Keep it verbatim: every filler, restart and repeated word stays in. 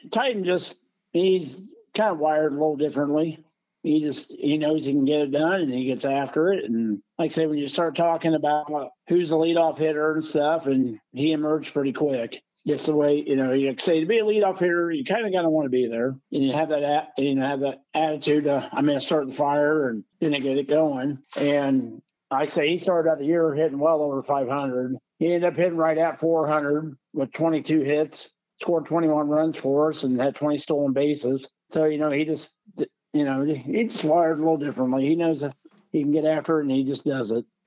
Titan just, he's kind of wired a little differently. He just, he knows he can get it done and he gets after it. And like I say, when you start talking about who's the leadoff hitter and stuff, and he emerged pretty quick. Just the way, you know, you say to be a leadoff hitter, you kind of got to want to be there. And you have that, you know, have that attitude of, I'm going to start the fire and then get it going. And like I say, he started out the year hitting well over five hundred. He ended up hitting right at four hundred with twenty-two hits, scored twenty-one runs for us, and had twenty stolen bases. So, you know, he just, you know, he's wired a little differently. He knows that he can get after it, and he just does it.